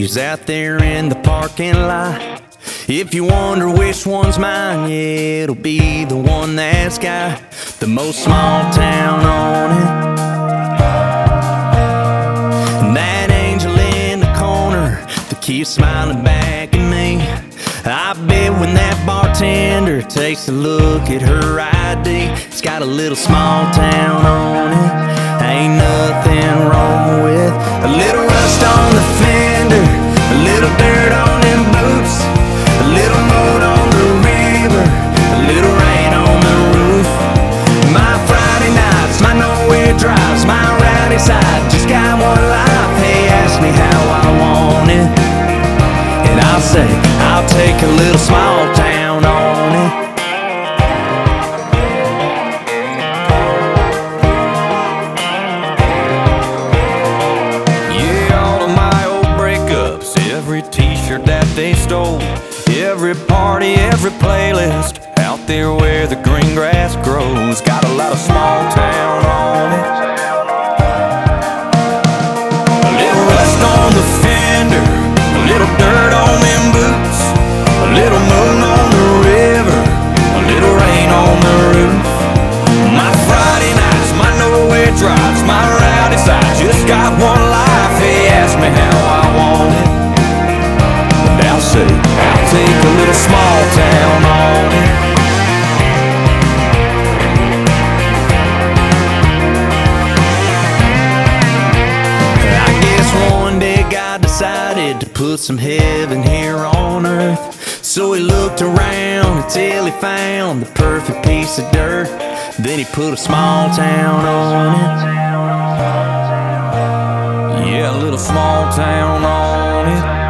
He's out there in the parking lot. If you wonder which one's mine, yeah, it'll be the one that's got the most small town on it. And that angel in the corner that keeps smiling back at me, I bet when that bartender takes a look at her ID, it's got a little small town on it. Ain't nothing wrong with a little rust on the fender, a little dirt on them boots, a little moon on the river, a little rain on the roof. My Friday nights, my nowhere drives, my rowdy side, just got one life. Hey, ask me how I want it, and I'll say I'll take a little small town on it. Every t-shirt that they stole, every party, every playlist, out there where the green grass grows, got a lot of small town on it. A little rust on the fender, a little dirt on them boots, a little moon on the river, a little rain on the roof. My Friday nights, my nowhere drives, my rowdy side, just got one life. Hey, ask me how I want it, I'll say I'll take a little small town on it. I guess one day God decided to put some heaven here on earth, so he looked around until he found the perfect piece of dirt. Then he put a small town on it. Yeah, a little small town on it.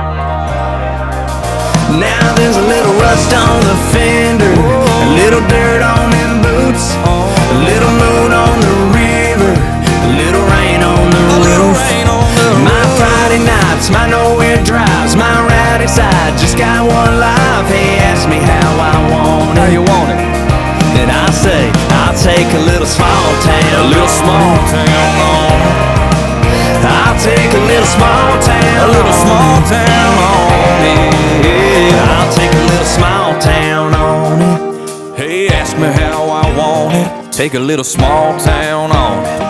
Now there's a little rust on the fender, a little dirt on them boots, a little moon on the river, a little rain on the roof. My Friday nights, my nowhere drives, my rowdy side, just got one life. Hey, ask me how I want it. How you want it? Then I say I'll take a little small town, a little small town on it. I'll take a little small town, a little small town on it. I'll take a little small town on it. Hey, ask me how I want it. Take a little small town on it.